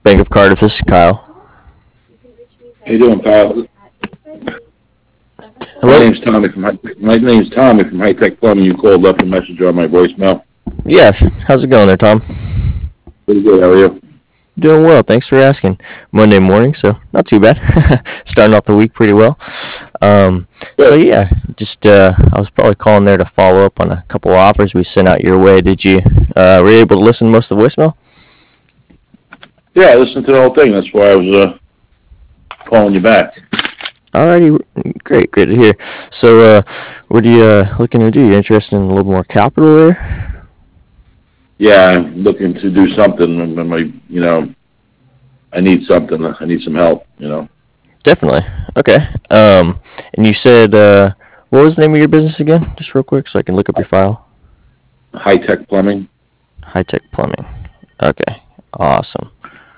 Bank of Cardiff. This is Kyle. How you doing, pal? My Hello? name's Tommy from my name's Tommy from High Tech Plumbing. You called, left a message on my voicemail. Yeah, how's it going there, Tom? Pretty good. How are you? Doing well, thanks for asking. Monday morning, so not too bad. Starting off the week pretty well. Um, so Good. yeah, just I was probably calling there to follow up on a couple of offers we sent out your way. Did you were you able to listen to most of the voicemail? Yeah, I listened to the whole thing. That's why I was calling you back. Alrighty, great to hear. So what are you looking to do? You interested in a little more capital there? Yeah, I'm looking to do something. I need something. I need some help. Definitely. Okay. And you said what was the name of your business again? Just real quick, so I can look up your file. High Tech Plumbing. High Tech Plumbing. Okay. Awesome.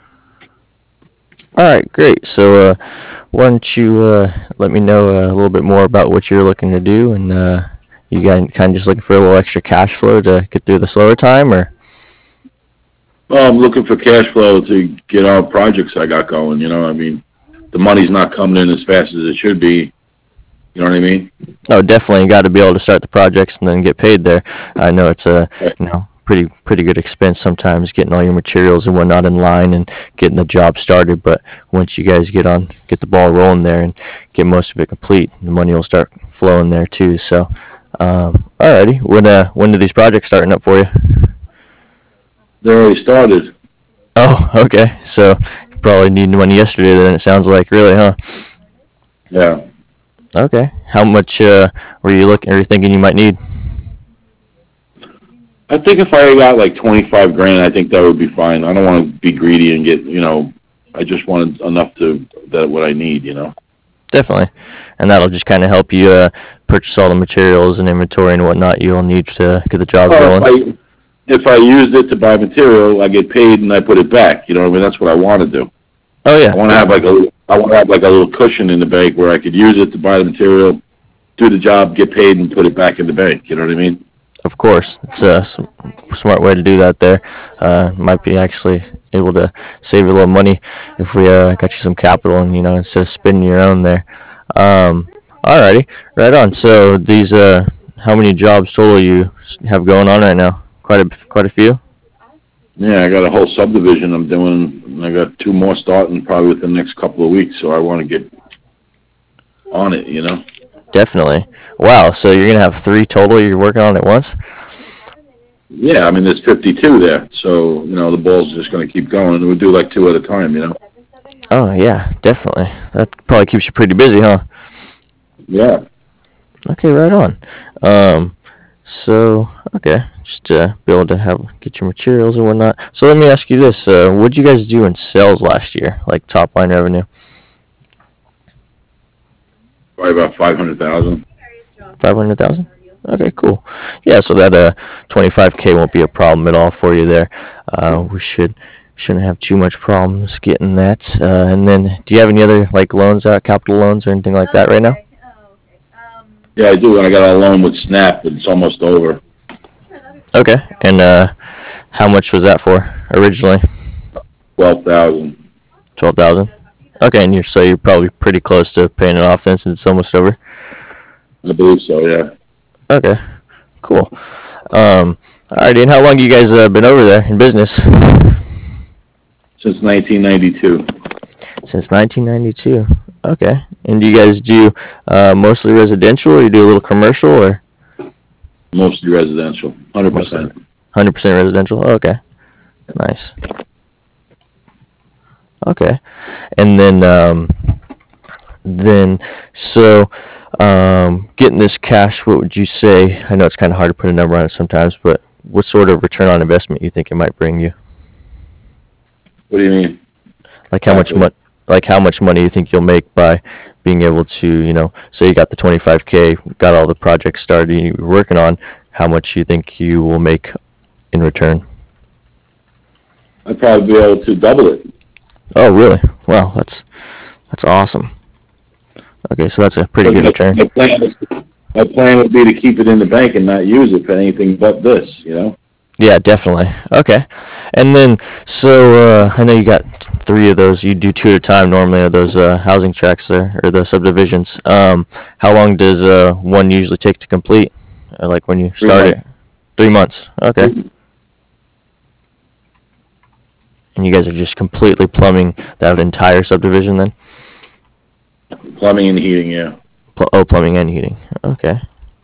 All right, great. So, why don't you let me know a little bit more about what you're looking to do, and you got kind of just looking for a little extra cash flow to get through the slower time, or? Well, I'm looking for cash flow to get all projects I got going. I mean, the money's not coming in as fast as it should be. You know what I mean? Oh, definitely. You got to be able to start the projects and then get paid there. I know it's a Right. pretty good expense sometimes getting all your materials and whatnot in line and getting the job started. But once you guys get the ball rolling there and get most of it complete, the money will start flowing there too. So, alrighty. When do these projects starting up for you? They already started. Oh, okay. So you probably need money yesterday. Then it sounds like, really, huh? Yeah. Okay. How much were you looking? Are you thinking you might need? I think if I got like 25 grand, I think that would be fine. I don't want to be greedy and get. I just want enough that what I need. Definitely. And that'll just kind of help you purchase all the materials and inventory and whatnot you'll need to get the jobs Well, rolling. if I used it to buy material, I get paid and I put it back. I mean, that's what I want to do. Oh yeah, I want to have like a little cushion in the bank where I could use it to buy the material, do the job, get paid, and put it back in the bank. You know what I mean? of course. It's a smart way to do that there. Might be actually able to save you a little money if we got you some capital and, instead of spending your own there. Alrighty, right on. So these, how many jobs total you have going on right now? Quite a few? Yeah, I got a whole subdivision I'm doing, and I got two more starting probably within the next couple of weeks. So I want to get on it. Definitely. Wow, so you're going to have three total you're working on at once? Yeah, I mean, there's 52 there, so the ball's just going to keep going, and we'll do like two at a time. Oh yeah, definitely. That probably keeps you pretty busy, huh? Yeah. Okay, right on. Um, so okay, just to be able to get your materials and whatnot. So let me ask you this: what did you guys do in sales last year, like top line revenue? Probably about 500,000. 500,000. Okay, cool. Yeah, so that 25K won't be a problem at all for you there. We shouldn't have too much problems getting that. And then, do you have any other like loans, capital loans, or anything like that right now? Yeah, I do, and I got a loan with Snap, but it's almost over. Okay, and how much was that for originally? 12,000. 12,000. Okay, and you're probably pretty close to paying it off then since it's almost over. I believe so. Yeah. Okay, cool. Alrighty, and how long you guys been over there in business? Since 1992. Since 1992. Okay, and do you guys do mostly residential, or you do a little commercial, or Mostly residential. mostly 100%. 100% residential? Okay, nice. Okay, and then so getting this cash, what would you say? I know it's kind of hard to put a number on it sometimes, but what sort of return on investment you think it might bring you? What do you mean? Like Exactly. how much money you think you'll make by being able to, say you got the 25K, got all the projects started you're working on, how much you think you will make in return? I'd probably be able to double it. Oh, really? Wow, that's awesome. Okay, so that's a pretty But good return. my plan would be to keep it in the bank and not use it for anything but this. Yeah, definitely. Okay. And then, so I know you got three of those. You do two at a time normally, of those housing tracks there, or the subdivisions. How long does one usually take to complete? Like when you start it? 3 months. Okay. And you guys are just completely plumbing that entire subdivision then? Plumbing and heating, yeah. Plumbing and heating. Okay.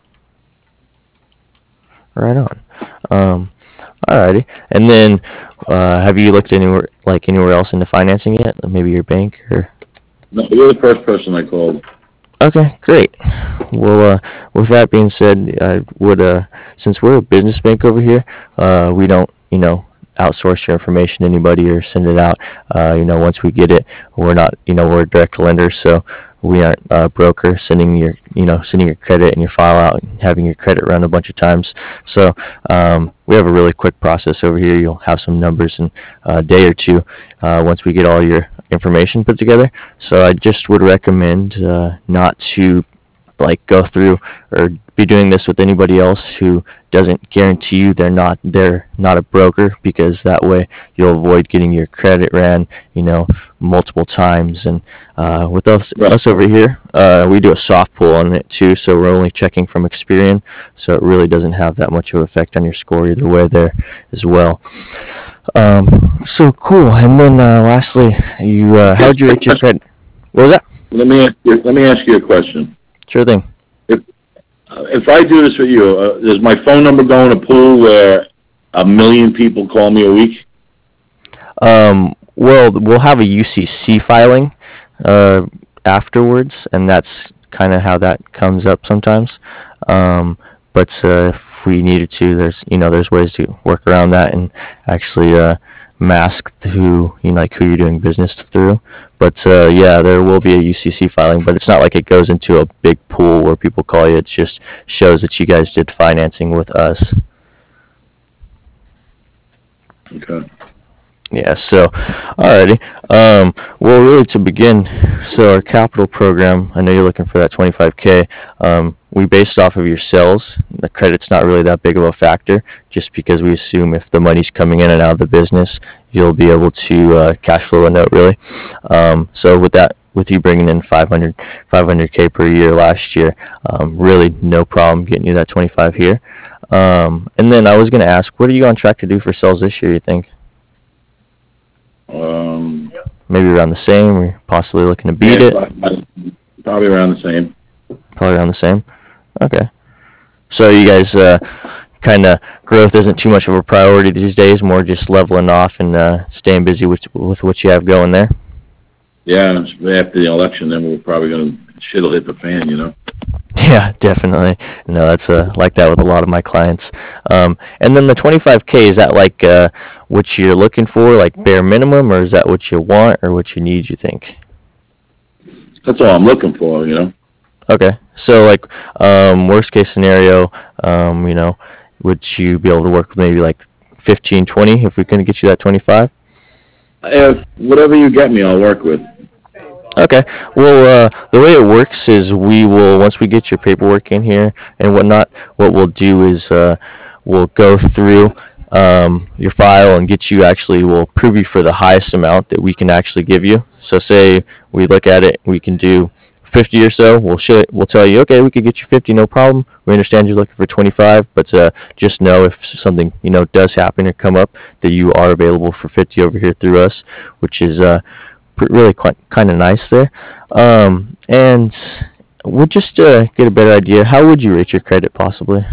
Right on. Alrighty. And then, have you looked anywhere else into financing yet? Maybe your bank or? No, you're the first person I called. Okay, great. Well, with that being said, I would, since we're a business bank over here, we don't, outsource your information to anybody or send it out. Once we get it, we're not, we're a direct lender, so we aren't a broker sending your credit and your file out and having your credit run a bunch of times. So we have a really quick process over here. You'll have some numbers in a day or two once we get all your information put together. So I just would recommend not to go through or be doing this with anybody else who doesn't guarantee you they're not a broker, because that way you'll avoid getting your credit ran multiple times. And with us over here, we do a soft pull on it too, so we're only checking from Experian, so it really doesn't have that much of an effect on your score either way there as well. So cool. And then lastly, how would you rate your credit? What was that? Let me ask you a question. Sure thing. If I do this with you, does my phone number go in a pool where 1 million people call me a week? Well, we'll have a UCC filing afterwards, and that's kind of how that comes up sometimes. But if we needed to, there's ways to work around that and actually mask who you're doing business through. But yeah, there will be a UCC filing, but it's not like it goes into a big pool where people call you. It just shows that you guys did financing with us. Okay. Yeah, so, alrighty. Well, really to begin, so our capital program, I know you're looking for that 25K. We based off of your sales. The credit's not really that big of a factor, just because we assume if the money's coming in and out of the business, you'll be able to cash flow a note, really. So with you bringing in 500K per year last year, really no problem getting you that 25 here. And then I was going to ask, what are you on track to do for sales this year, you think? Maybe around the same, or possibly looking to beat it? Probably around the same. Probably around the same? Okay. So you guys kind of, growth isn't too much of a priority these days, more just leveling off and staying busy with what you have going there? Yeah, after the election, then we're probably going to, shit'll hit the fan, Yeah, definitely. No, that's like that with a lot of my clients. And then the 25K, is that like what you're looking for, like bare minimum, or is that what you want or what you need, you think? That's all I'm looking for, Okay. So like worst case scenario, would you be able to work with maybe like 15, 20 if we couldn't get you that 25? If whatever you get me, I'll work with. Okay. Well, the way it works is we will, once we get your paperwork in here and whatnot, what we'll do is we'll go through your file and we'll approve you for the highest amount that we can actually give you. So say we look at it, we can do 50 or so. We'll tell you, okay, we could get you 50, no problem. We understand you're looking for 25, but just know if something does happen or come up, that you are available for 50 over here through us, which is really quite kind of nice there. And we'll just get a better idea. How would you rate your credit possibly?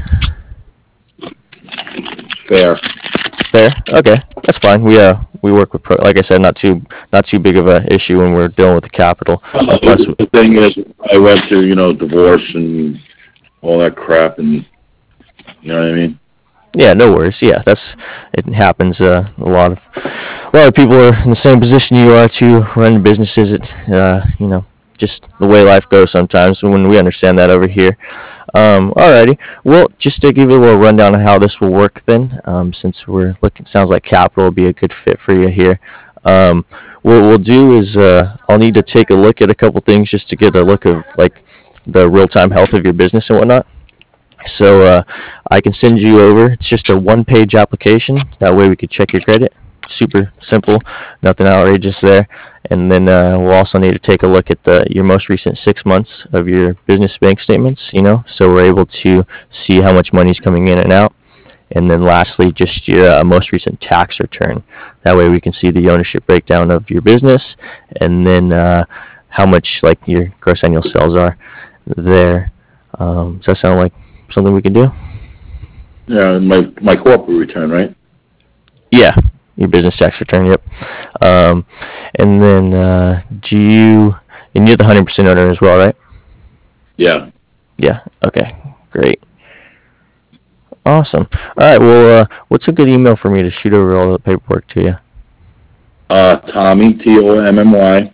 Fair. Fair. Okay, that's fine. We work with like I said, not too big of a issue when we're dealing with the capital. Plus, the thing is, I went through divorce and all that crap, and you know what I mean. Yeah, no worries. Yeah, it happens. A lot of people are in the same position you are to run businesses. Just the way life goes sometimes. When we understand that over here. Alrighty. Well, just to give you a little rundown of how this will work, then, since sounds like capital will be a good fit for you here. What we'll do is I'll need to take a look at a couple things just to get a look of like the real-time health of your business and whatnot. So I can send you over. It's just a one-page application. That way we could check your credit. super simple, nothing outrageous there. And then we'll also need to take a look at your most recent 6 months of your business bank statements, so we're able to see how much money's coming in and out. And then lastly, just your most recent tax return. That way we can see the ownership breakdown of your business, and then how much like your gross annual sales are there. Does that sound like something we can do? Yeah, my corporate return, right? Yeah, your business tax return. Yep. Um, and then and you're the 100% owner as well, right? Yeah. Yeah. Okay. Great. Awesome. All right. Well, what's a good email for me to shoot over all the paperwork to you? Tommy, Tommy,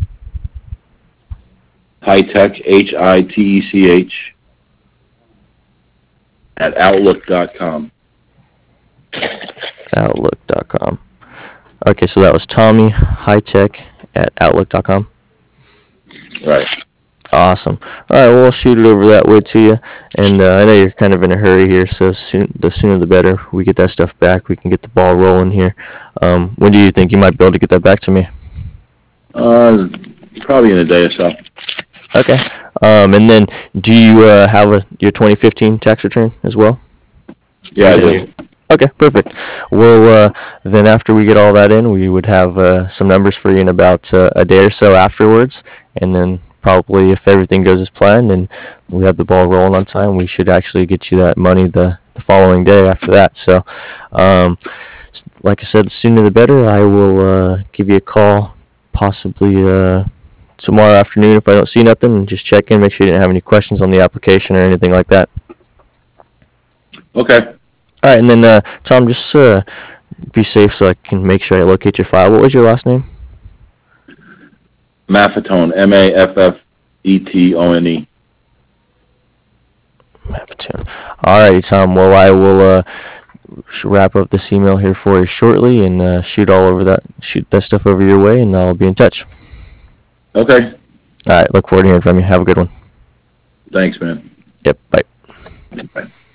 Hitech, Hitech, at outlook.com. Outlook.com. Okay, so that was Tommy Hitech at Outlook.com. Right. Awesome. All right, well, we'll shoot it over that way to you. And I know you're kind of in a hurry here, so the sooner the better. We get that stuff back. We can get the ball rolling here. When do you think you might be able to get that back to me? Probably in a day or so. Okay. And then do you have your 2015 tax return as well? Yeah, I do. Okay, perfect. Well, then after we get all that in, we would have some numbers for you in about a day or so afterwards, and then probably if everything goes as planned and we have the ball rolling on time, we should actually get you that money the following day after that. So, like I said, the sooner the better. I will give you a call possibly tomorrow afternoon if I don't see nothing, and just check in, make sure you didn't have any questions on the application or anything like that. Okay. All right, and then Tom, just be safe so I can make sure I locate your file. What was your last name? Maffetone, Maffetone. Maffetone. All righty, Tom. Well, I will wrap up this email here for you shortly and shoot that stuff over your way, and I'll be in touch. Okay. All right, look forward to hearing from you. Have a good one. Thanks, man. Yep, bye. Bye.